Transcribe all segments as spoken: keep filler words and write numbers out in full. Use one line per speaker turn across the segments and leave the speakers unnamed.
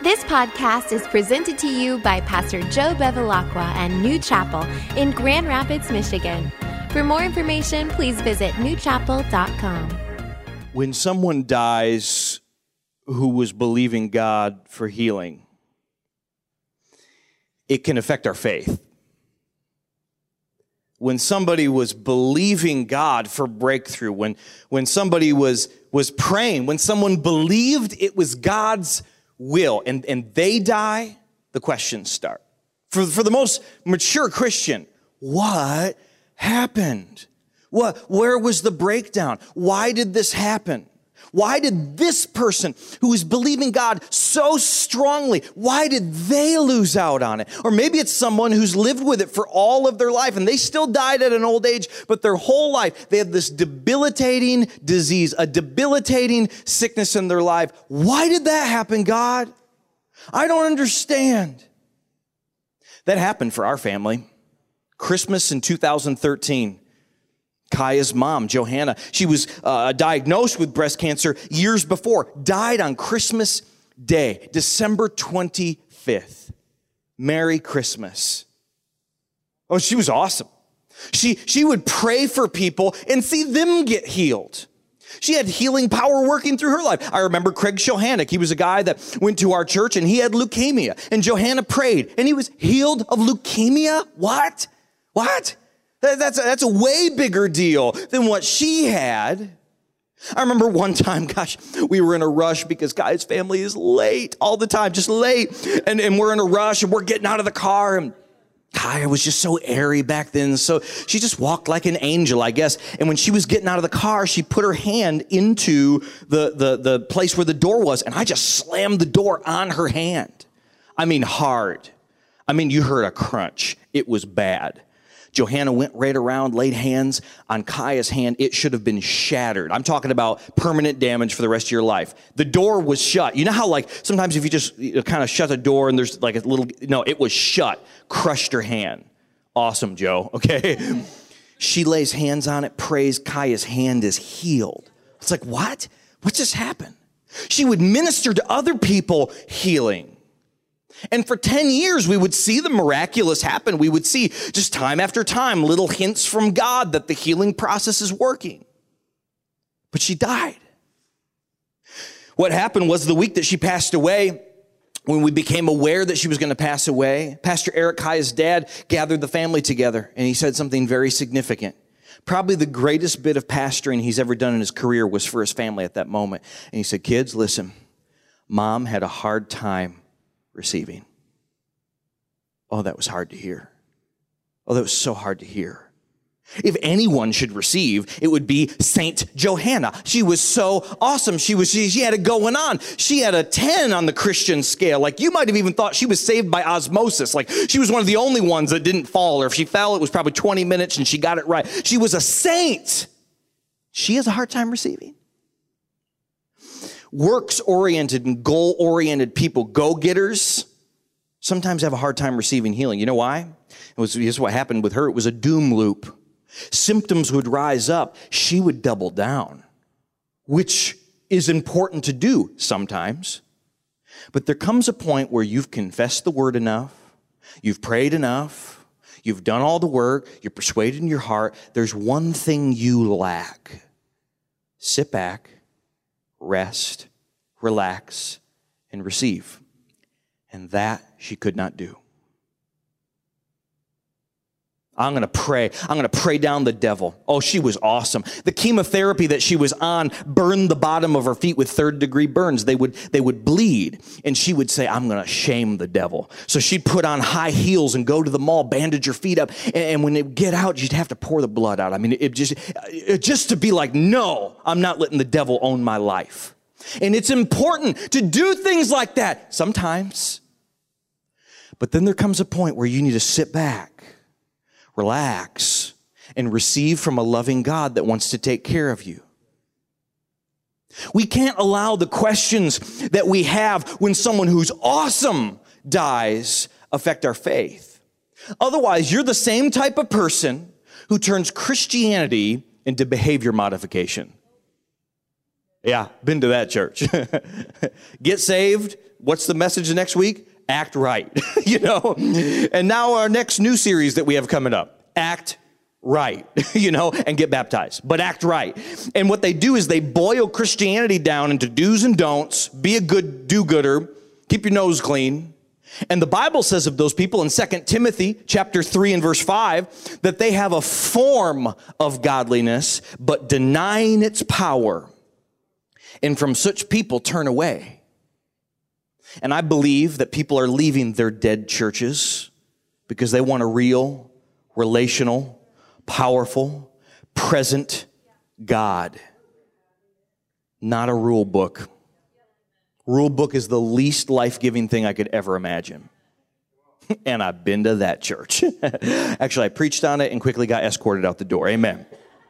This podcast is presented to you by Pastor Joe Bevilacqua and New Chapel in Grand Rapids, Michigan. For more information, please visit new chapel dot com.
When someone dies who was believing God for healing, it can affect our faith. When somebody was believing God for breakthrough, when, when somebody was, was praying, when someone believed it was God's will, and, and they die, the questions start. For, for the most mature Christian, what happened? What, where was the breakdown? Why did this happen? Why did this person who is believing God so strongly, why did they lose out on it? Or maybe it's someone who's lived with it for all of their life and they still died at an old age, but their whole life they have this debilitating disease, a debilitating sickness in their life. Why did that happen, God? I don't understand. That happened for our family. Christmas in two thousand thirteen. Kaya's mom, Johanna, she was uh, diagnosed with breast cancer years before, died on Christmas Day, December twenty-fifth. Merry Christmas. Oh, she was awesome. She, she would pray for people and see them get healed. She had healing power working through her life. I remember Craig Shohanek. He was a guy that went to our church and he had leukemia. And Johanna prayed and he was healed of leukemia? What? What? That's a, that's a way bigger deal than what she had. I remember one time, gosh, we were in a rush because Guy's family is late all the time, just late. And, and we're in a rush and we're getting out of the car. And Kaya was just so airy back then. So she just walked like an angel, I guess. And when she was getting out of the car, she put her hand into the, the, the place where the door was. And I just slammed the door on her hand. I mean, hard. I mean, you heard a crunch. It was bad. Johanna went right around, laid hands on Kaya's hand. It should have been shattered. I'm talking about permanent damage for the rest of your life. The door was shut. You know how like sometimes if you just you know, kind of shut the door and there's like a little, no, it was shut. Crushed her hand. Awesome, Joe, okay? She lays hands on it, prays. Kaya's hand is healed. It's like, what? What just happened? She would minister to other people healing. And for ten years, we would see the miraculous happen. We would see just time after time, little hints from God that the healing process is working. But she died. What happened was the week that she passed away, when we became aware that she was going to pass away, Pastor Eric, Kaya's dad, gathered the family together, and he said something very significant. Probably the greatest bit of pastoring he's ever done in his career was for his family at that moment. And he said, kids, listen, Mom had a hard time receiving. Oh, that was hard to hear. Oh, that was so hard to hear. If anyone should receive, it would be Saint Johanna. She was so awesome. She was she, she had it going on. She had a ten on the Christian scale. Like you might have even thought she was saved by osmosis. Like she was one of the only ones that didn't fall. Or if she fell, it was probably twenty minutes and she got it right. She was a saint. She has a hard time receiving. Works-oriented and goal-oriented people, go-getters, sometimes have a hard time receiving healing. You know why? It was, this is what happened with her. It was a doom loop. Symptoms would rise up. She would double down, which is important to do sometimes. But there comes a point where you've confessed the word enough, you've prayed enough, you've done all the work, you're persuaded in your heart. There's one thing you lack. Sit back. Rest, relax, and receive. And that she could not do. I'm going to pray. I'm going to pray down the devil. Oh, she was awesome. The chemotherapy that she was on burned the bottom of her feet with third degree burns. They would, they would bleed. And she would say, I'm going to shame the devil. So she'd put on high heels and go to the mall, bandage her feet up. And, and when it get out, she'd have to pour the blood out. I mean, it just, it just to be like, no, I'm not letting the devil own my life. And it's important to do things like that sometimes. But then there comes a point where you need to sit back, relax, and receive from a loving God that wants to take care of you. We can't allow the questions that we have when someone who's awesome dies affect our faith. Otherwise, you're the same type of person who turns Christianity into behavior modification. Yeah, been to that church. Get saved, what's the message the next week? Act right, you know? And now our next new series that we have coming up, act right, you know, and get baptized, but act right. And what they do is they boil Christianity down into do's and don'ts, be a good do-gooder, keep your nose clean. And the Bible says of those people in Second Timothy chapter three and verse five, that they have a form of godliness, but denying its power. And from such people turn away. And I believe that people are leaving their dead churches because they want a real, relational, powerful, present God, not a rule book. Rule book is the least life-giving thing I could ever imagine. And I've been to that church. Actually, I preached on it and quickly got escorted out the door. Amen.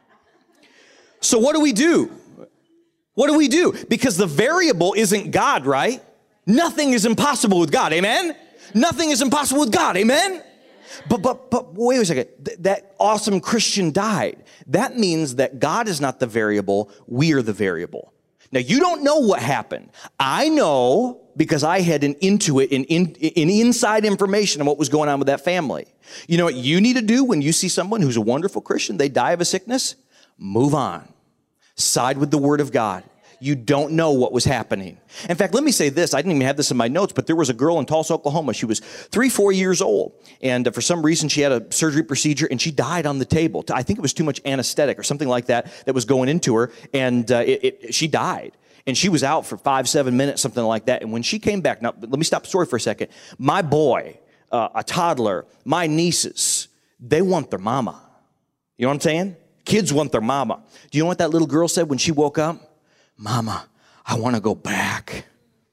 So what do we do? What do we do? Because the variable isn't God, right? Nothing is impossible with God. Amen? Nothing is impossible with God. Amen? But, but, but wait a second. Th- that awesome Christian died. That means that God is not the variable. We are the variable. Now, you don't know what happened. I know because I had an intuit, an, in, an inside information on what was going on with that family. You know what you need to do when you see someone who's a wonderful Christian, they die of a sickness? Move on. Side with the Word of God. You don't know what was happening. In fact, let me say this. I didn't even have this in my notes, but there was a girl in Tulsa, Oklahoma. She was three, four years old. And for some reason, she had a surgery procedure, and she died on the table. I think it was too much anesthetic or something like that that was going into her. And uh, it, it, she died. And she was out for five, seven minutes, something like that. And when she came back, now, let me stop the story for a second. My boy, uh, a toddler, my nieces, they want their mama. You know what I'm saying? Kids want their mama. Do you know what that little girl said when she woke up? Mama, I want to go back.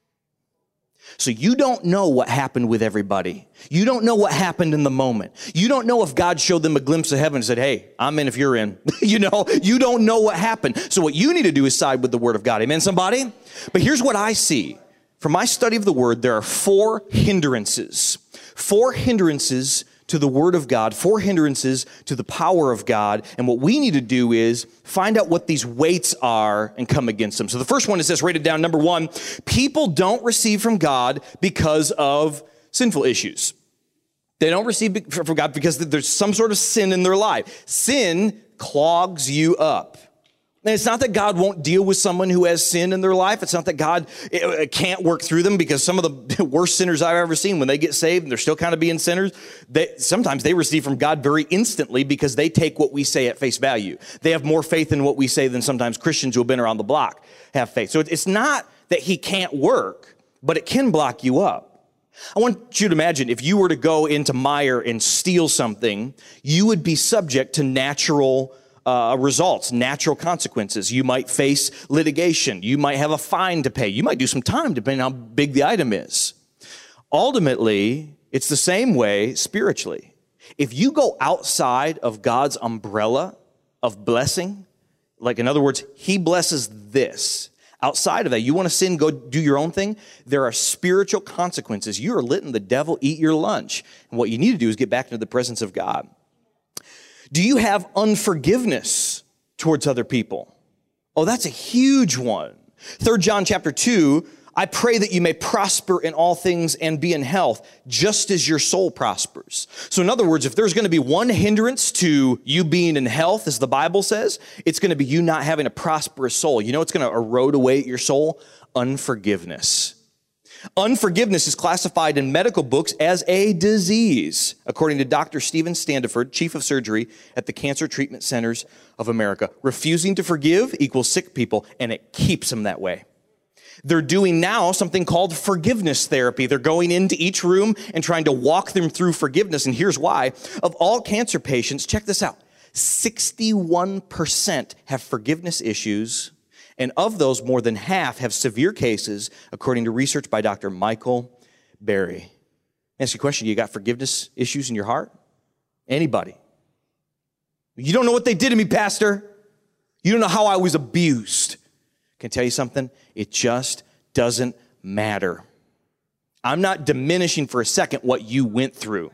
So you don't know what happened with everybody. You don't know what happened in the moment. You don't know if God showed them a glimpse of heaven and said, hey, I'm in if you're in. You know, you don't know what happened. So what you need to do is side with the Word of God. Amen, somebody? But here's what I see. From my study of the Word, there are four hindrances. Four hindrances to the Word of God, four hindrances to the power of God. And what we need to do is find out what these weights are and come against them. So the first one is this, rated down, number one, people don't receive from God because of sinful issues. They don't receive from God because there's some sort of sin in their life. Sin clogs you up. And it's not that God won't deal with someone who has sin in their life. It's not that God can't work through them, because some of the worst sinners I've ever seen, when they get saved and they're still kind of being sinners, they, sometimes they receive from God very instantly because they take what we say at face value. They have more faith in what we say than sometimes Christians who have been around the block have faith. So it's not that he can't work, but it can block you up. I want you to imagine if you were to go into Meijer and steal something, you would be subject to natural Uh, results, natural consequences. You might face litigation. You might have a fine to pay. You might do some time depending on how big the item is. Ultimately, it's the same way spiritually. If you go outside of God's umbrella of blessing, like in other words, he blesses this. Outside of that, you want to sin, go do your own thing. There are spiritual consequences. You are letting the devil eat your lunch. And what you need to do is get back into the presence of God. Do you have unforgiveness towards other people? Oh, that's a huge one. Third John chapter two, I pray that you may prosper in all things and be in health, just as your soul prospers. So in other words, if there's going to be one hindrance to you being in health, as the Bible says, it's going to be you not having a prosperous soul. You know what's going to erode away at your soul? Unforgiveness. Unforgiveness is classified in medical books as a disease, according to Doctor Stephen Standiford, chief of surgery at the Cancer Treatment Centers of America. Refusing to forgive equals sick people, and it keeps them that way. They're doing now something called forgiveness therapy. They're going into each room and trying to walk them through forgiveness, and here's why. Of all cancer patients, check this out, sixty-one percent have forgiveness issues. And of those, more than half have severe cases, according to research by Doctor Michael Berry. Ask you a question. You got forgiveness issues in your heart? Anybody? You don't know what they did to me, Pastor. You don't know how I was abused. Can I tell you something? It just doesn't matter. I'm not diminishing for a second what you went through.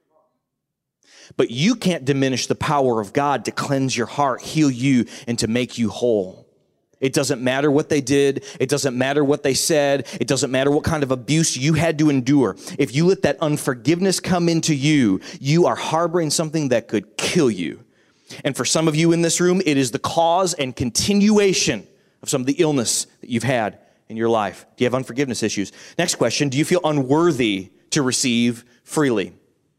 But you can't diminish the power of God to cleanse your heart, heal you, and to make you whole. It doesn't matter what they did. It doesn't matter what they said. It doesn't matter what kind of abuse you had to endure. If you let that unforgiveness come into you, you are harboring something that could kill you. And for some of you in this room, it is the cause and continuation of some of the illness that you've had in your life. Do you have unforgiveness issues? Next question, do you feel unworthy to receive freely?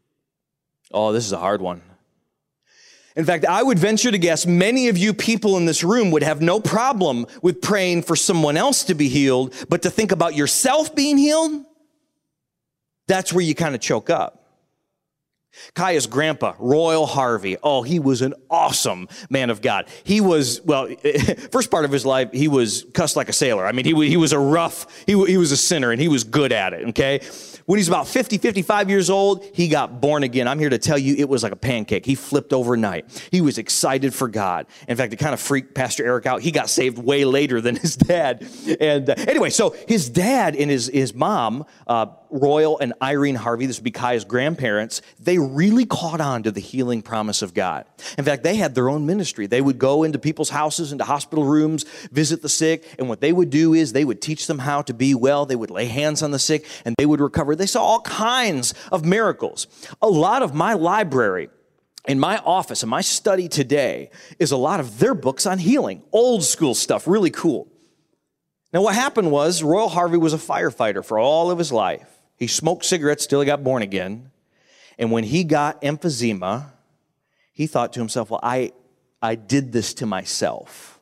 Oh, this is a hard one. In fact, I would venture to guess many of you people in this room would have no problem with praying for someone else to be healed, but to think about yourself being healed, that's where you kind of choke up. Kaya's grandpa, Royal Harvey, oh, he was an awesome man of God. He was, well, first part of his life, he was cussed like a sailor. I mean, he, he was a rough, he, he was a sinner, and he was good at it, okay? When he's about fifty, fifty-five years old, he got born again. I'm here to tell you, it was like a pancake. He flipped overnight. He was excited for God. In fact, it kind of freaked Pastor Eric out. He got saved way later than his dad. And uh, anyway, so his dad and his, his mom, uh, Royal and Irene Harvey, this would be Kaya's grandparents, they really caught on to the healing promise of God. In fact, they had their own ministry. They would go into people's houses, into hospital rooms, visit the sick, and what they would do is they would teach them how to be well. They would lay hands on the sick, and they would recover. They saw all kinds of miracles. A lot of my library in my office and my study today is a lot of their books on healing, old school stuff, really cool. Now, what happened was Royal Harvey was a firefighter for all of his life. He smoked cigarettes till he got born again. And when he got emphysema, he thought to himself, well, I, I did this to myself.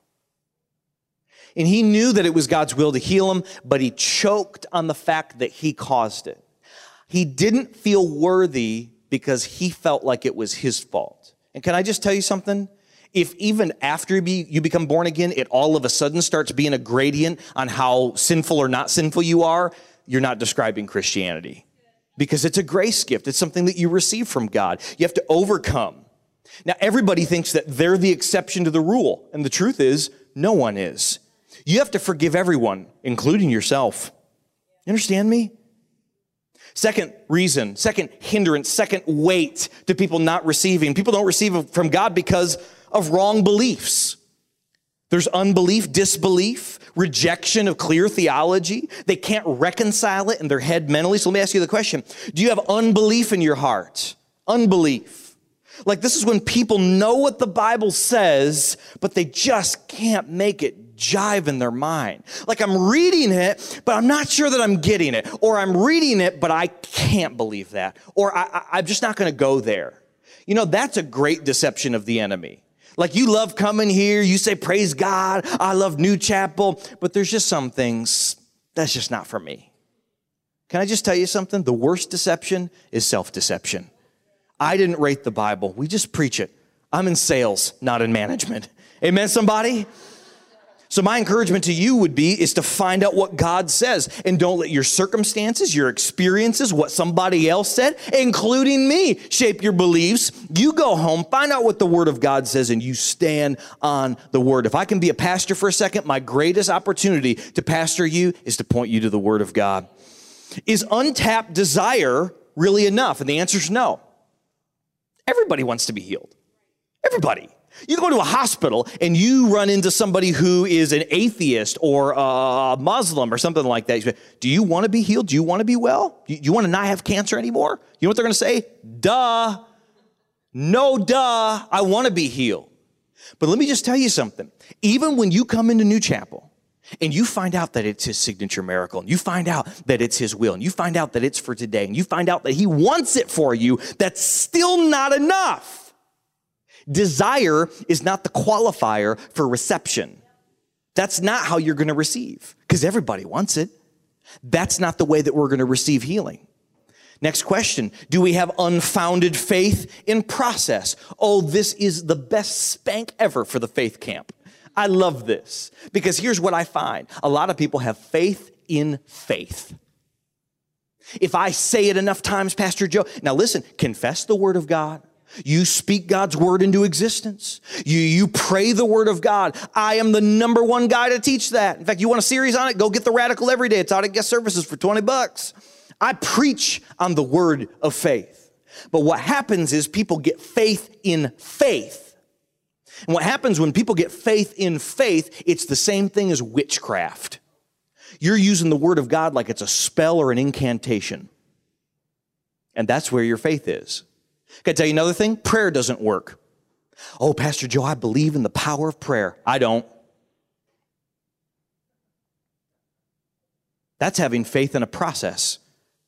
And he knew that it was God's will to heal him, but he choked on the fact that he caused it. He didn't feel worthy because he felt like it was his fault. And can I just tell you something? If even after you become born again, it all of a sudden starts being a gradient on how sinful or not sinful you are, you're not describing Christianity. Because it's a grace gift. It's something that you receive from God. You have to overcome. Now, everybody thinks that they're the exception to the rule. And the truth is, no one is. You have to forgive everyone, including yourself. You understand me? Second reason, second hindrance, second weight to people not receiving. People don't receive from God because of wrong beliefs. There's unbelief, disbelief, rejection of clear theology. They can't reconcile it in their head mentally. So let me ask you the question. Do you have unbelief in your heart? Unbelief. Like this is when people know what the Bible says, but they just can't make it jive in their mind. Like I'm reading it, but I'm not sure that I'm getting it. Or I'm reading it, but I can't believe that. Or I, I, I'm just not going to go there. You know, that's a great deception of the enemy. Like you love coming here, you say, praise God, I love New Chapel, but there's just some things that's just not for me. Can I just tell you something? The worst deception is self-deception. I didn't rate the Bible. We just preach it. I'm in sales, not in management. Amen, somebody? So my encouragement to you would be is to find out what God says and don't let your circumstances, your experiences, what somebody else said, including me, shape your beliefs. You go home, find out what the Word of God says, and you stand on the Word. If I can be a pastor for a second, my greatest opportunity to pastor you is to point you to the Word of God. Is untapped desire really enough? And the answer is no. Everybody wants to be healed. Everybody. You go to a hospital and you run into somebody who is an atheist or a Muslim or something like that. You say, do you want to be healed? Do you want to be well? Do you want to not have cancer anymore? You know what they're going to say? Duh. No, duh. I want to be healed. But let me just tell you something. Even when you come into New Chapel and you find out that it's his signature miracle, and you find out that it's his will, and you find out that it's for today, and you find out that he wants it for you, that's still not enough. Desire is not the qualifier for reception. That's not how you're going to receive, because everybody wants it. That's not the way that we're going to receive healing. Next question. Do we have unfounded faith in process? Oh, this is the best spank ever for the faith camp. I love this because here's what I find. A lot of people have faith in faith. If I say it enough times, Pastor Joe, now listen, confess the Word of God. You speak God's word into existence. You, you pray the word of God. I am the number one guy to teach that. In fact, you want a series on it? Go get the Radical every day. It's out at guest services for twenty bucks. I preach on the word of faith. But what happens is people get faith in faith. And what happens when people get faith in faith, it's the same thing as witchcraft. You're using the word of God like it's a spell or an incantation. And that's where your faith is. Can I tell you another thing? Prayer doesn't work. Oh, Pastor Joe, I believe in the power of prayer. I don't. That's having faith in a process.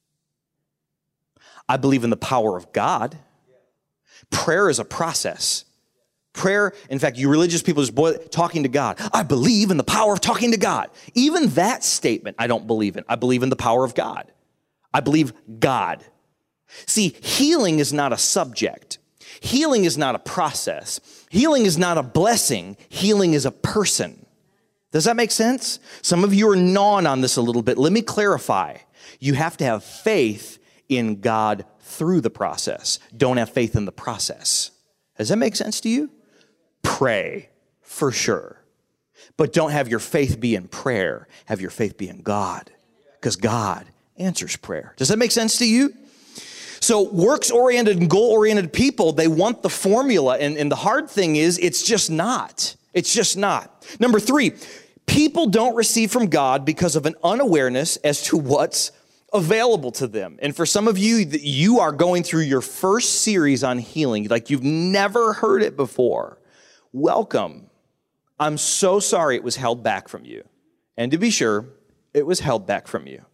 I believe in the power of God. Prayer is a process. Prayer, in fact, you religious people just boil it, talking to God. I believe in the power of talking to God. Even that statement, I don't believe in. I believe in the power of God. I believe God. See, healing is not a subject. Healing is not a process. Healing is not a blessing. Healing is a person. Does that make sense? Some of you are gnawing on this a little bit. Let me clarify. You have to have faith in God through the process. Don't have faith in the process. Does that make sense to you? Pray, for sure. But don't have your faith be in prayer. Have your faith be in God, because God answers prayer. Does that make sense to you? So works-oriented and goal-oriented people, they want the formula, and, and the hard thing is it's just not. It's just not. Number three, people don't receive from God because of an unawareness as to what's available to them. And for some of you, you are going through your first series on healing, like you've never heard it before. Welcome. I'm so sorry it was held back from you. And to be sure, it was held back from you.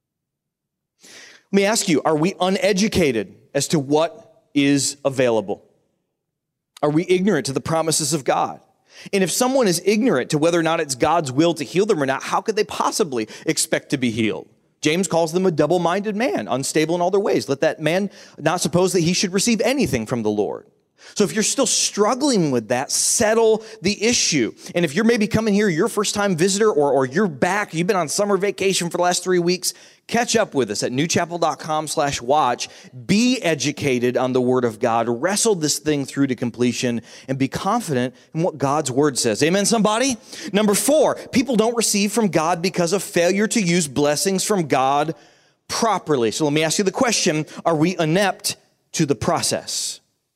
Let me ask you, are we uneducated as to what is available? Are we ignorant to the promises of God? And if someone is ignorant to whether or not it's God's will to heal them or not, how could they possibly expect to be healed? James calls them a double-minded man, unstable in all their ways. Let that man not suppose that he should receive anything from the Lord. So if you're still struggling with that, settle the issue. And if you're maybe coming here, you're a first-time visitor, or, or you're back, you've been on summer vacation for the last three weeks, catch up with us at newchapel.com slash watch. Be educated on the Word of God. Wrestle this thing through to completion and be confident in what God's Word says. Amen, somebody? Number four, people don't receive from God because of failure to use blessings from God properly. So let me ask you the question, are we inept to the process?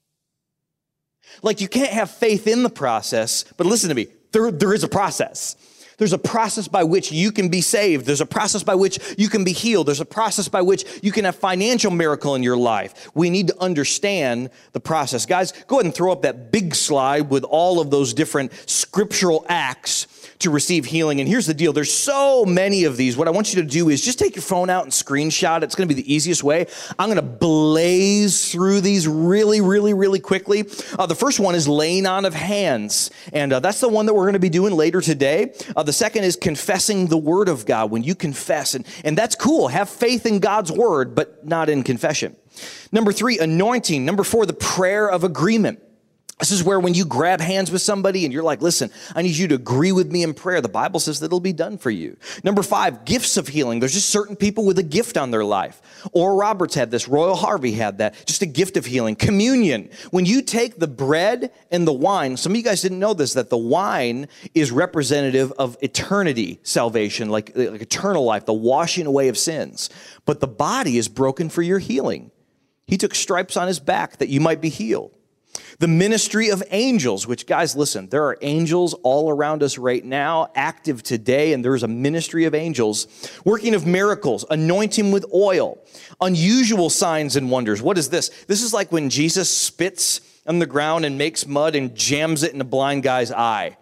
Like, you can't have faith in the process, but listen to me, there, there is a process. There's a process by which you can be saved. There's a process by which you can be healed. There's a process by which you can have financial miracle in your life. We need to understand the process. Guys, go ahead and throw up that big slide with all of those different scriptural acts to receive healing. And here's the deal. There's so many of these. What I want you to do is just take your phone out and screenshot. It's going to be the easiest way. I'm going to blaze through these really, really, really quickly. Uh, the first one is laying on of hands. And uh, that's the one that we're going to be doing later today. Uh, the second is confessing the word of God. When you confess, and, and that's cool. Have faith in God's word, but not in confession. Number three, anointing. Number four, the prayer of agreement. This is where when you grab hands with somebody and you're like, listen, I need you to agree with me in prayer. The Bible says that it'll be done for you. Number five, gifts of healing. There's just certain people with a gift on their life. Oral Roberts had this. Royal Harvey had that. Just a gift of healing. Communion. When you take the bread and the wine, some of you guys didn't know this, that the wine is representative of eternity salvation, like, like eternal life, the washing away of sins. But the body is broken for your healing. He took stripes on his back that you might be healed. The ministry of angels, which, guys, listen, there are angels all around us right now, active today, and there's a ministry of angels. Working of miracles, anointing with oil, unusual signs and wonders. What is this? This is like when Jesus spits on the ground and makes mud and jams it in a blind guy's eye.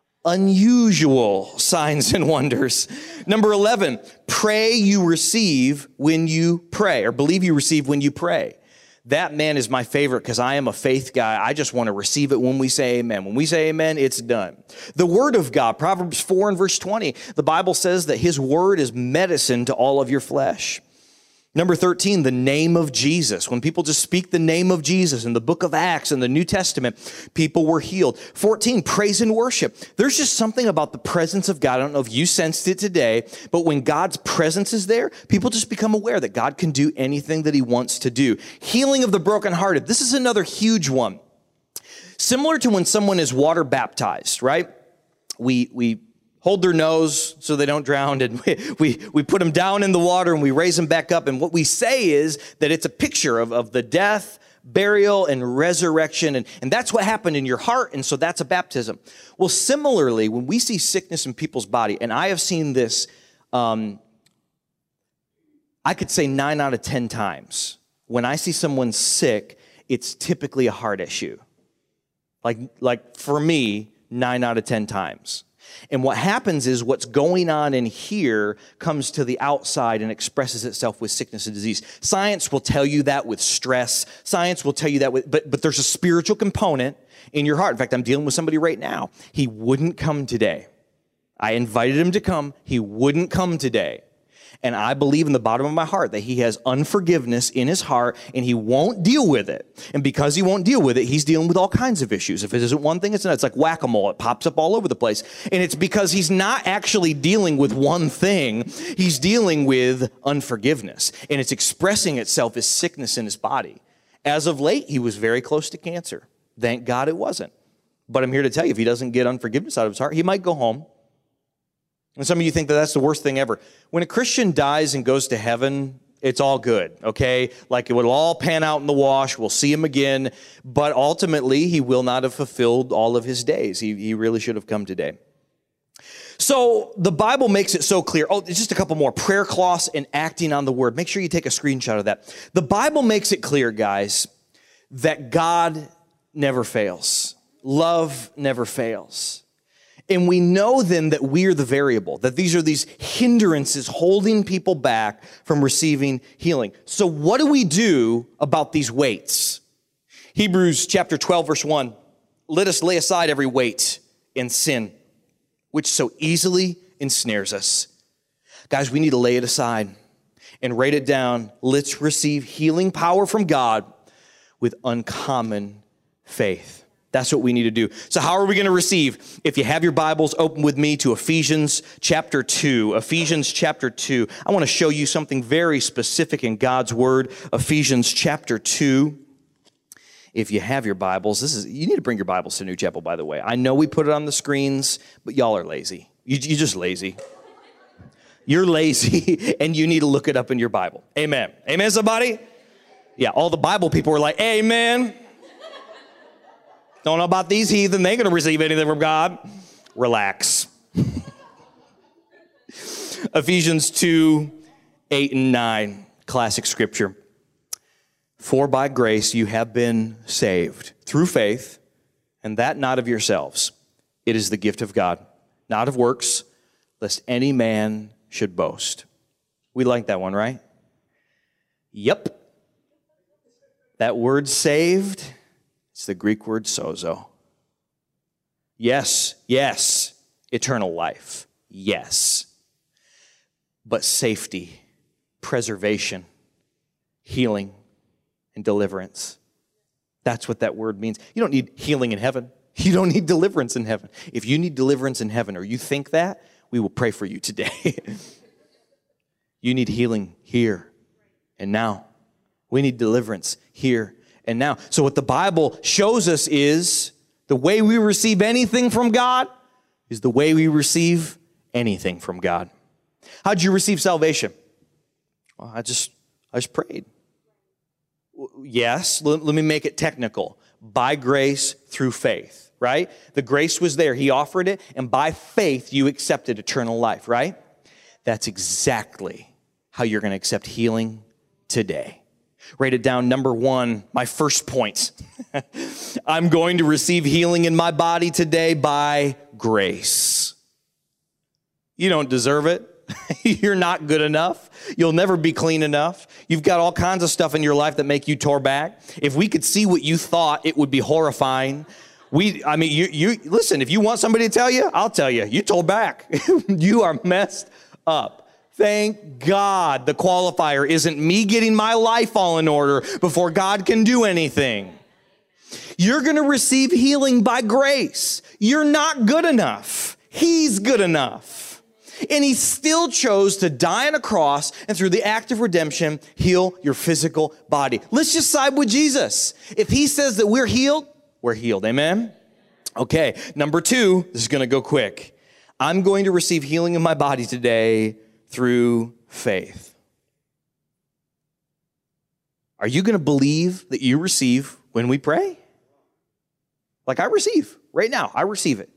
Unusual signs and wonders. Number eleven, pray you receive when you pray, or believe you receive when you pray. That, man, is my favorite because I am a faith guy. I just want to receive it when we say amen. When we say amen, it's done. The word of God, Proverbs four and verse twenty, the Bible says that his word is medicine to all of your flesh. Number thirteen, the name of Jesus. When people just speak the name of Jesus in the book of Acts and the New Testament, people were healed. fourteen, praise and worship. There's just something about the presence of God. I don't know if you sensed it today, but when God's presence is there, people just become aware that God can do anything that he wants to do. Healing of the brokenhearted. This is another huge one. Similar to when someone is water baptized, right? We, we, hold their nose so they don't drown, and we, we, we put them down in the water and we raise them back up. And what we say is that it's a picture of, of the death, burial and resurrection. And, and that's what happened in your heart. And so that's a baptism. Well, similarly, when we see sickness in people's body, and I have seen this, um, I could say nine out of ten times. When I see someone sick, it's typically a heart issue. Like, like for me, nine out of ten times. And what happens is what's going on in here comes to the outside and expresses itself with sickness and disease. Science will tell you that with stress. Science will tell you that with, but, but there's a spiritual component in your heart. In fact, I'm dealing with somebody right now. He wouldn't come today. I invited him to come. He wouldn't come today. And I believe in the bottom of my heart that he has unforgiveness in his heart and he won't deal with it. And because he won't deal with it, he's dealing with all kinds of issues. If it isn't one thing, it's another. It's like whack-a-mole. It pops up all over the place. And it's because he's not actually dealing with one thing. He's dealing with unforgiveness. And it's expressing itself as sickness in his body. As of late, he was very close to cancer. Thank God it wasn't. But I'm here to tell you, if he doesn't get unforgiveness out of his heart, he might go home. And some of you think that that's the worst thing ever. When a Christian dies and goes to heaven, it's all good, okay? Like it will all pan out in the wash. We'll see him again. But ultimately, he will not have fulfilled all of his days. He, he really should have come today. So the Bible makes it so clear. Oh, just a couple more. Prayer cloths and acting on the word. Make sure you take a screenshot of that. The Bible makes it clear, guys, that God never fails. Love never fails. And we know then that we are the variable, that these are these hindrances holding people back from receiving healing. So what do we do about these weights? Hebrews chapter twelve, verse one, let us lay aside every weight and sin, which so easily ensnares us. Guys, we need to lay it aside and write it down. Let's receive healing power from God with uncommon faith. That's what we need to do. So how are we going to receive? If you have your Bibles, open with me to Ephesians chapter two. Ephesians chapter two. I want to show you something very specific in God's Word. Ephesians chapter two. If you have your Bibles, this is you need to bring your Bibles to New Chapel, by the way. I know we put it on the screens, but y'all are lazy. You, you're just lazy. You're lazy, and you need to look it up in your Bible. Amen. Amen, somebody? Yeah, all the Bible people are like, amen. Don't know about these heathen. They ain't going to receive anything from God. Relax. Ephesians two, eight and nine, classic scripture. For by grace you have been saved through faith, and that not of yourselves. It is the gift of God, not of works, lest any man should boast. We like that one, right? Yep. That word saved, it's the Greek word sozo. Yes, yes, eternal life. Yes. But safety, preservation, healing, and deliverance. That's what that word means. You don't need healing in heaven. You don't need deliverance in heaven. If you need deliverance in heaven or you think that, we will pray for you today. You need healing here and now. We need deliverance here and now. So what the Bible shows us is the way we receive anything from God is the way we receive anything from God. How'd you receive salvation? Well, I just, I just prayed. Yes, let, let me make it technical. By grace through faith, right? The grace was there. He offered it, and by faith, you accepted eternal life, right? That's exactly how you're going to accept healing today. Write it down. Number one, my first point. I'm going to receive healing in my body today by grace. You don't deserve it. You're not good enough. You'll never be clean enough. You've got all kinds of stuff in your life that make you tore back. If we could see what you thought, it would be horrifying. We, I mean, you, you listen, if you want somebody to tell you, I'll tell you, you tore back. You are messed up. Thank God the qualifier isn't me getting my life all in order before God can do anything. You're going to receive healing by grace. You're not good enough. He's good enough. And he still chose to die on a cross and through the act of redemption, heal your physical body. Let's just side with Jesus. If he says that we're healed, we're healed. Amen? Okay, number two, this is going to go quick. I'm going to receive healing in my body today through faith. Are you going to believe that you receive when we pray? Like I receive right now. I receive it.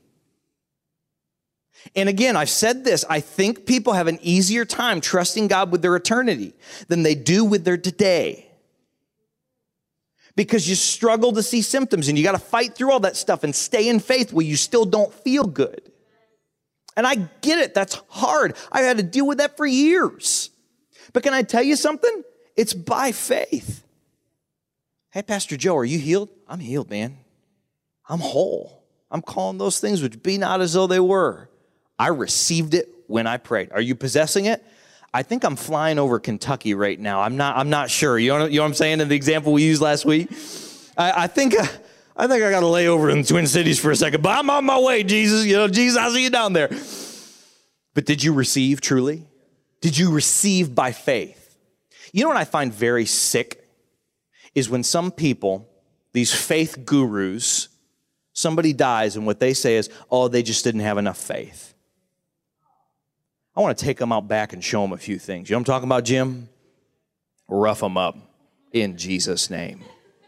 And again, I've said this. I think people have an easier time trusting God with their eternity than they do with their today. Because you struggle to see symptoms and you got to fight through all that stuff and stay in faith where you still don't feel good. And I get it. That's hard. I had to deal with that for years. But can I tell you something? It's by faith. Hey, Pastor Joe, are you healed? I'm healed, man. I'm whole. I'm calling those things which be not as though they were. I received it when I prayed. Are you possessing it? I think I'm flying over Kentucky right now. I'm not, I'm not sure. You know, you know what I'm saying in the example we used last week? I, I think uh, I think I got to lay over in the Twin Cities for a second, but I'm on my way, Jesus. You know, Jesus, I'll see you down there. But did you receive truly? Did you receive by faith? You know what I find very sick is when some people, these faith gurus, somebody dies and what they say is, oh, they just didn't have enough faith. I want to take them out back and show them a few things. You know what I'm talking about, Jim? Rough them up in Jesus' name.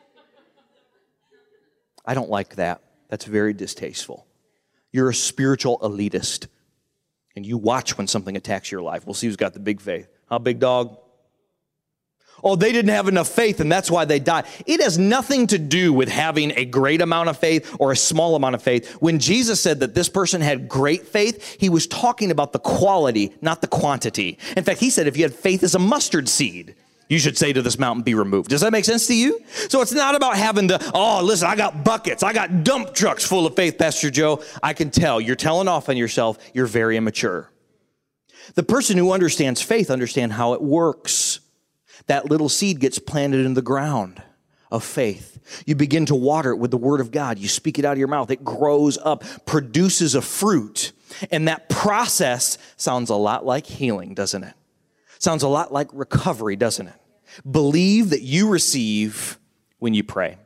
I don't like that. That's very distasteful. You're a spiritual elitist, and you watch when something attacks your life. We'll see who's got the big faith. Huh, big dog? Oh, they didn't have enough faith, and that's why they died. It has nothing to do with having a great amount of faith or a small amount of faith. When Jesus said that this person had great faith, he was talking about the quality, not the quantity. In fact, he said if you had faith as a mustard seed, you should say to this mountain, be removed. Does that make sense to you? So it's not about having the, oh, listen, I got buckets. I got dump trucks full of faith, Pastor Joe. I can tell you're telling off on yourself. You're very immature. The person who understands faith understands how it works. That little seed gets planted in the ground of faith. You begin to water it with the word of God. You speak it out of your mouth. It grows up, produces a fruit. And that process sounds a lot like healing, doesn't it? Sounds a lot like recovery, doesn't it? Believe that you receive when you pray.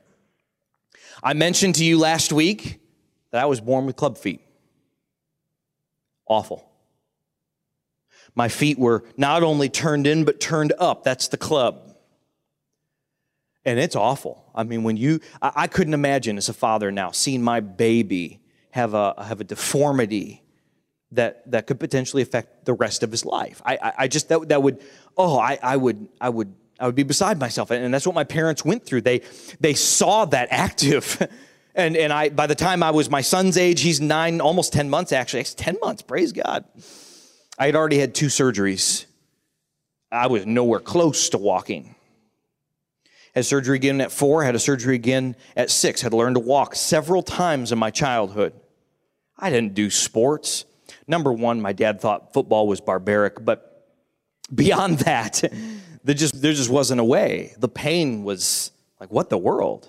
I mentioned to you last week that I was born with club feet. Awful. My feet were not only turned in, but turned up. That's the club. And it's awful. I mean, when you, I, I couldn't imagine as a father now seeing my baby have a, have a deformity that, that could potentially affect the rest of his life. I, I, I just, that, that would, oh, I, I would, I would, I would be beside myself. And that's what my parents went through. They, they saw that active. And, and I, by the time I was my son's age, he's nine, almost ten months actually. It's ten months, praise God. I had already had two surgeries. I was nowhere close to walking. Had surgery again at four, had a surgery again at six, had to learn to walk several times in my childhood. I didn't do sports. Number one, my dad thought football was barbaric, but beyond that, there just, there just wasn't a way. The pain was like, what the world?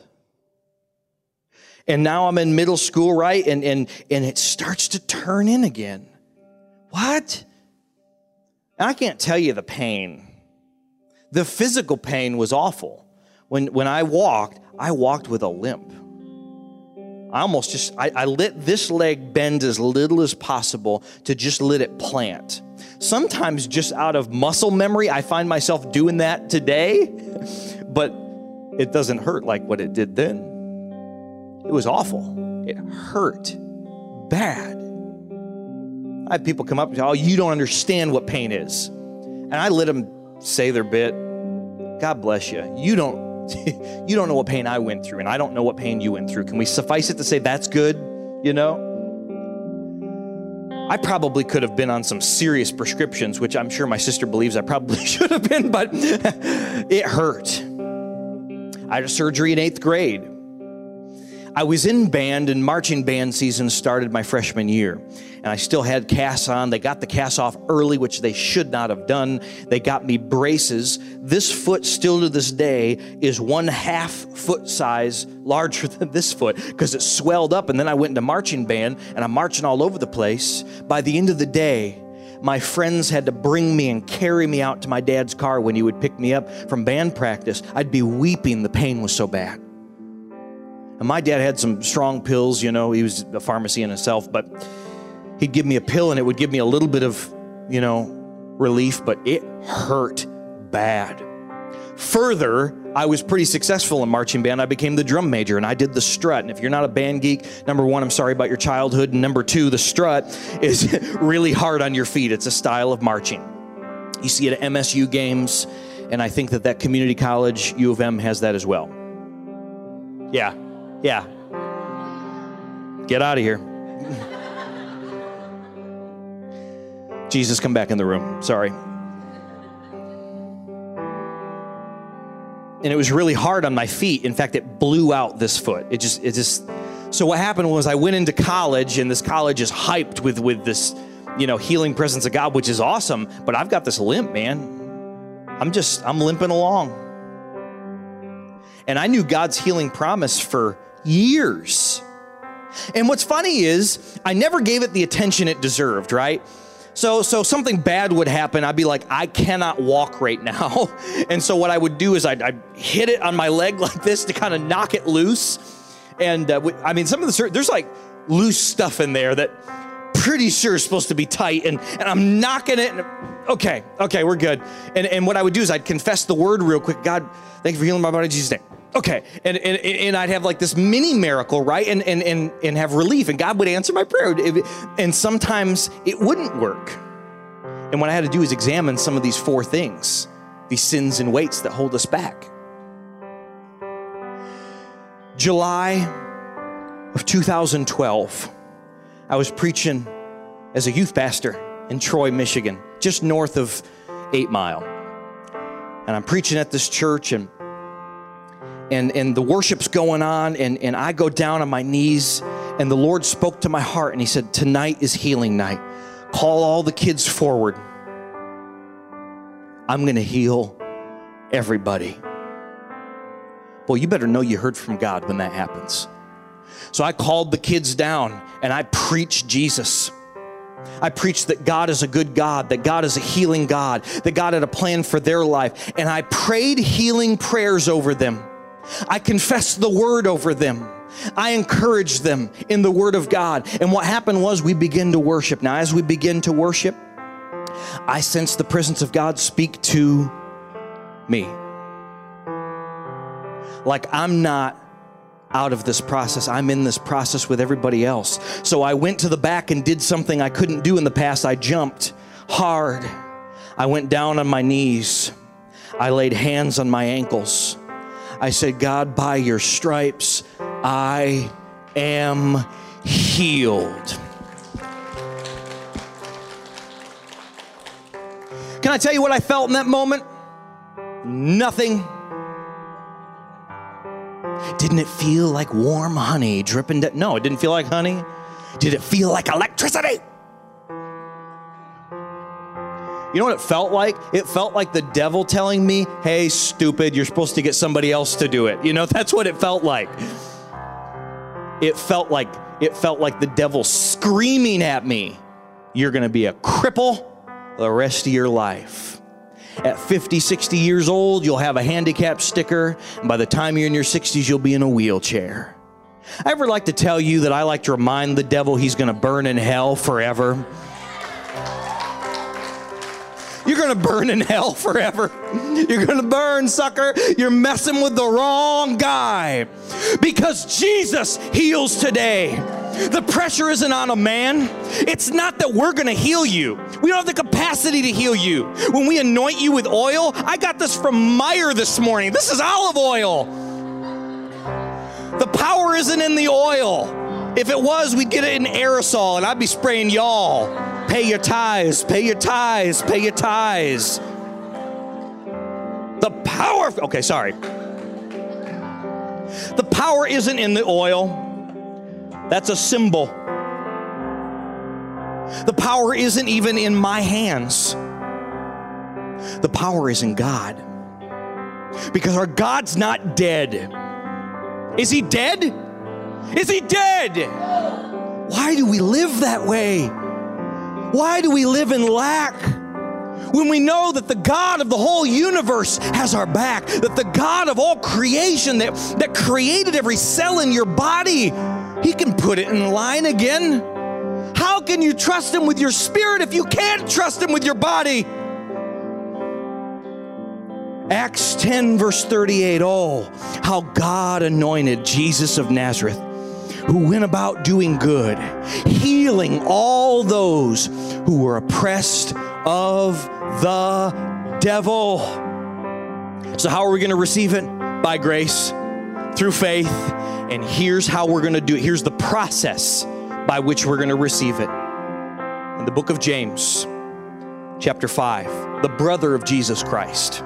And now I'm in middle school, right? And, and, and it starts to turn in again. What? And I can't tell you the pain. The physical pain was awful. When, when I walked, I walked with a limp. I almost just, I, I let this leg bend as little as possible to just let it plant. Sometimes just out of muscle memory, I find myself doing that today, but it doesn't hurt like what it did then. It was awful. It hurt bad. I have people come up and say, oh, you don't understand what pain is. And I let them say their bit. God bless you. You don't, you don't know what pain I went through, and I don't know what pain you went through. Can we suffice it to say that's good, you know? I probably could have been on some serious prescriptions, which I'm sure my sister believes I probably should have been, but it hurt. I had a surgery in eighth grade. I was in band, and marching band season started my freshman year. And I still had casts on. They got the casts off early, which they should not have done. They got me braces. This foot still to this day is one half foot size larger than this foot because it swelled up. And then I went into marching band, and I'm marching all over the place. By the end of the day, my friends had to bring me and carry me out to my dad's car when he would pick me up from band practice. I'd be weeping. The pain was so bad. And my dad had some strong pills, you know, he was a pharmacy in himself, but he'd give me a pill and it would give me a little bit of, you know, relief, but it hurt bad. Further, I was pretty successful in marching band. I became the drum major, and I did the strut. And if you're not a band geek, number one, I'm sorry about your childhood. And number two, the strut is really hard on your feet. It's a style of marching. You see it at M S U games, and I think that that community college, U of M, has that as well. Yeah, yeah. Get out of here. Jesus, come back in the room. Sorry. And it was really hard on my feet. In fact, it blew out this foot. It just, it just, so what happened was I went into college, and this college is hyped with, with this, you know, healing presence of God, which is awesome, but I've got this limp, man. I'm just, I'm limping along. And I knew God's healing promise for years. And what's funny is I never gave it the attention it deserved, right? So so something bad would happen. I'd be like, I cannot walk right now. And so what I would do is I'd, I'd hit it on my leg like this to kind of knock it loose. And uh, I mean, some of the, there's like loose stuff in there that pretty sure is supposed to be tight. And, and I'm knocking it. And, okay, okay, we're good. And, and what I would do is I'd confess the word real quick. God, thank you for healing my body in Jesus' name. Okay, and, and and I'd have like this mini miracle, right? And and and and have relief, and God would answer my prayer. And sometimes it wouldn't work. And what I had to do is examine some of these four things, these sins and weights that hold us back. July of two thousand twelve, I was preaching as a youth pastor in Troy, Michigan, just north of Eight Mile. And I'm preaching at this church, and And, and the worship's going on, and, and I go down on my knees, and the Lord spoke to my heart, and he said, tonight is healing night. Call all the kids forward. I'm going to heal everybody. Well, you better know you heard from God when that happens. So I called the kids down, and I preached Jesus. I preached that God is a good God, that God is a healing God, that God had a plan for their life, and I prayed healing prayers over them. I confessed the word over them. I encouraged them in the word of God. And what happened was we began to worship. Now, as we begin to worship, I sensed the presence of God speak to me. Like I'm not out of this process. I'm in this process with everybody else. So I went to the back and did something I couldn't do in the past. I jumped hard. I went down on my knees. I laid hands on my ankles. I said, God, by your stripes, I am healed. Can I tell you what I felt in that moment? Nothing. Didn't it feel like warm honey dripping down? No, it didn't feel like honey. Did it feel like electricity? You know what it felt like? It felt like the devil telling me, hey, stupid, you're supposed to get somebody else to do it. You know, that's what it felt like. It felt like, it felt like the devil screaming at me, you're going to be a cripple the rest of your life. At fifty, sixty years old, you'll have a handicap sticker. And by the time you're in your sixties, you'll be in a wheelchair. I ever like to tell you that I like to remind the devil he's going to burn in hell forever. You're going to burn in hell forever. You're going to burn, sucker. You're messing with the wrong guy. Because Jesus heals today. The pressure isn't on a man. It's not that we're going to heal you. We don't have the capacity to heal you. When we anoint you with oil, I got this from Meyer this morning. This is olive oil. The power isn't in the oil. If it was, we'd get it in aerosol, and I'd be spraying y'all. Pay your tithes, pay your tithes, pay your tithes. The power, okay, sorry. The power isn't in the oil. That's a symbol. The power isn't even in my hands. The power is in God. Because our God's not dead. Is he dead? Is he dead? Why do we live that way? Why do we live in lack? When we know that the God of the whole universe has our back, that the God of all creation that, that created every cell in your body, he can put it in line again. How can you trust him with your spirit if you can't trust him with your body? Acts ten, verse thirty-eight. Oh, how God anointed Jesus of Nazareth, who went about doing good, healing all those who were oppressed of the devil. So how are we going to receive it? By grace, through faith. And here's how we're going to do it. Here's the process by which we're going to receive it. In the book of James, chapter five, the brother of Jesus Christ.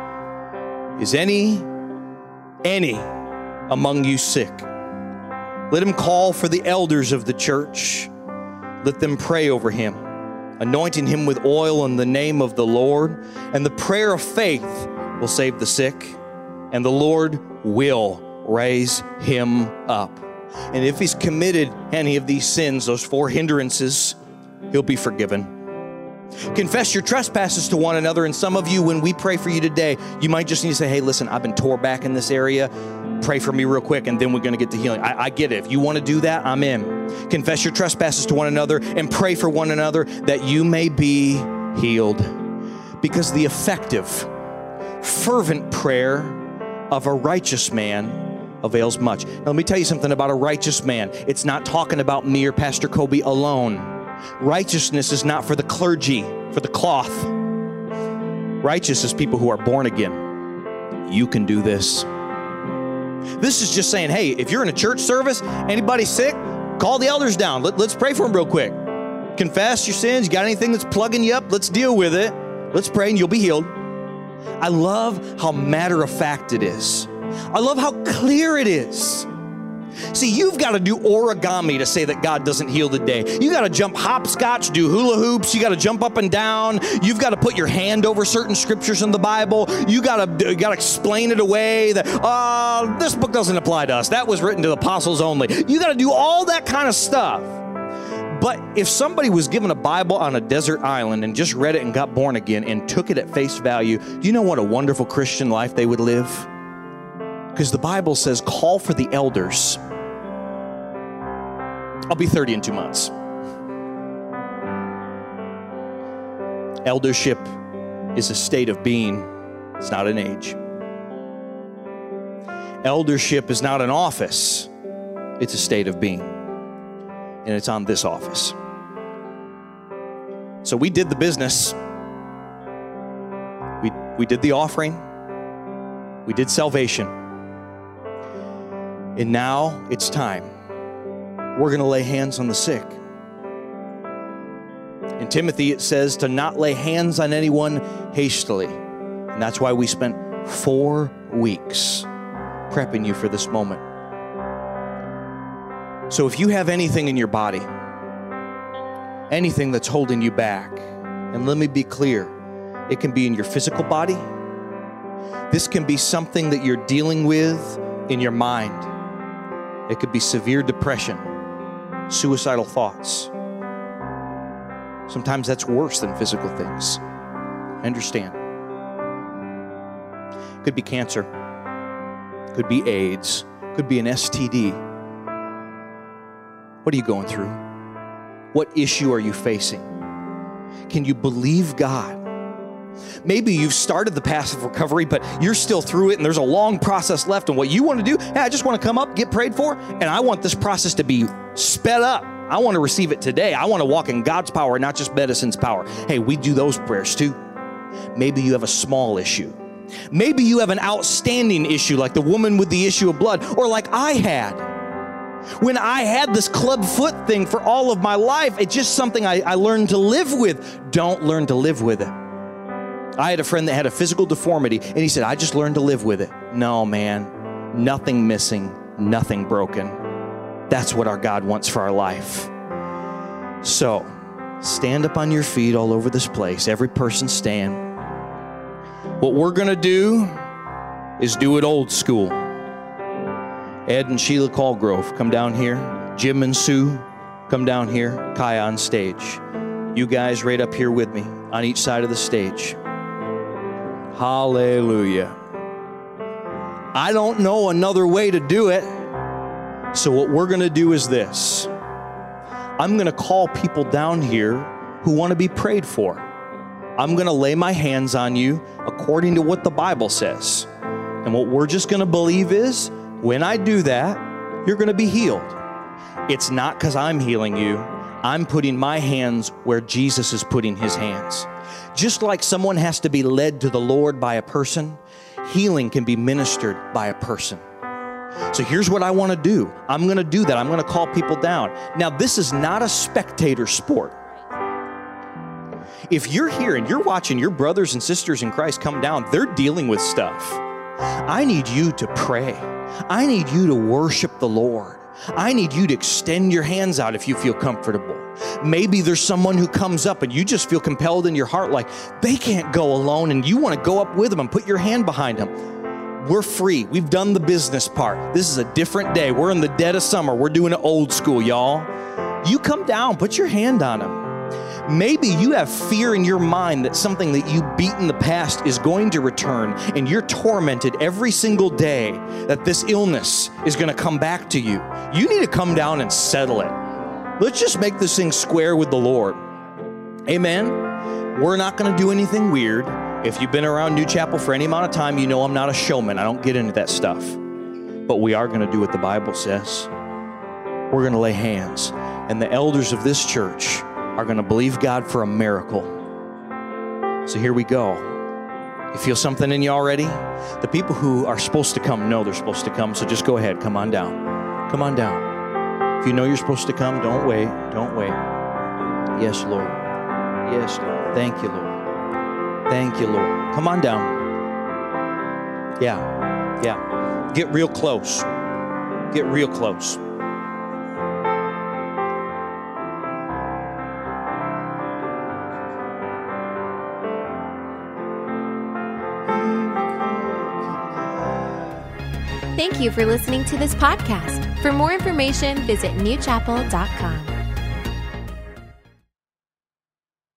Is any, any among you sick? Let him call for the elders of the church. Let them pray over him, anointing him with oil in the name of the Lord. And the prayer of faith will save the sick, and the Lord will raise him up. And if he's committed any of these sins, those four hindrances, he'll be forgiven. Confess your trespasses to one another. And some of you, when we pray for you today, you might just need to say, hey, listen, I've been tore back in this area. Pray for me real quick, and then we're going to get to healing. I, I get it. If you want to do that, I'm in. Confess your trespasses to one another and pray for one another that you may be healed. Because the effective, fervent prayer of a righteous man avails much. Now, let me tell you something about a righteous man. It's not talking about me or Pastor Kobe alone. Righteousness is not for the clergy, for the cloth. Righteous is people who are born again. You can do this. This is just saying, hey, if you're in a church service, anybody sick, call the elders down. Let, let's pray for them real quick. Confess your sins. You got anything that's plugging you up? Let's deal with it. Let's pray and you'll be healed. I love how matter of fact it is. I love how clear it is. See, you've got to do origami to say that God doesn't heal today. You got to jump hopscotch, do hula hoops. You got to jump up and down. You've got to put your hand over certain scriptures in the Bible. You got to, you got to explain it away that, uh, this book doesn't apply to us. That was written to the apostles only. You got to do all that kind of stuff. But if somebody was given a Bible on a desert island and just read it and got born again and took it at face value, do you know what a wonderful Christian life they would live? Because the Bible says, call for the elders. I'll be thirty in two months. Eldership is a state of being. It's not an age. Eldership is not an office. It's a state of being. And it's on this office. So we did the business. We, we did the offering. We did salvation. And now it's time. We're going to lay hands on the sick. In Timothy, it says to not lay hands on anyone hastily. And that's why we spent four weeks prepping you for this moment. So if you have anything in your body, anything that's holding you back, and let me be clear, it can be in your physical body. This can be something that you're dealing with in your mind. It could be severe depression, suicidal thoughts. Sometimes that's worse than physical things. I understand. Could be cancer. Could be AIDS. Could be an S T D. What are you going through? What issue are you facing? Can you believe God? Maybe you've started the path of recovery, but you're still through it and there's a long process left. And what you want to do, hey, I just want to come up, get prayed for, and I want this process to be sped up. I want to receive it today. I want to walk in God's power, not just medicine's power. Hey, we do those prayers too. Maybe you have a small issue. Maybe you have an outstanding issue like the woman with the issue of blood, or like I had. When I had this club foot thing for all of my life, it's just something I, I learned to live with. Don't learn to live with it. I had a friend that had a physical deformity, and he said, I just learned to live with it. No, man, nothing missing, nothing broken. That's what our God wants for our life. So, stand up on your feet all over this place. Every person stand. What we're going to do is do it old school. Ed and Sheila Callgrove, come down here. Jim and Sue, come down here. Kai on stage. You guys right up here with me on each side of the stage. Hallelujah. I don't know another way to do it. So what we're going to do is this. I'm going to call people down here who want to be prayed for. I'm going to lay my hands on you according to what the Bible says. And what we're just going to believe is, when I do that, you're going to be healed. It's not because I'm healing you. I'm putting my hands where Jesus is putting his hands. Just like someone has to be led to the Lord by a person, healing can be ministered by a person. So here's what I want to do. I'm going to do that. I'm going to call people down. Now, this is not a spectator sport. If you're here and you're watching your brothers and sisters in Christ come down, they're dealing with stuff. I need you to pray. I need you to worship the Lord. I need you to extend your hands out if you feel comfortable. Maybe there's someone who comes up and you just feel compelled in your heart like they can't go alone, and you want to go up with them and put your hand behind them. We're free. We've done the business part. This is a different day. We're in the dead of summer. We're doing it old school, y'all. You come down, put your hand on them. Maybe you have fear in your mind that something that you beat in the past is going to return, and you're tormented every single day that this illness is going to come back to you. You need to come down and settle it. Let's just make this thing square with the Lord. Amen. We're not going to do anything weird. If you've been around New Chapel for any amount of time, you know I'm not a showman. I don't get into that stuff. But we are going to do what the Bible says. We're going to lay hands. And the elders of this church are going to believe God for a miracle. So here we go. You feel something in you already? The people who are supposed to come know they're supposed to come, so just go ahead. Come on down. Come on down. If you know you're supposed to come, don't wait. Don't wait. Yes, Lord. Yes, Lord. Thank you, Lord. Thank you, Lord. Come on down. Yeah. Yeah. Get real close. Get real close.
Thank you for listening to this podcast. For more information, visit new chapel dot com.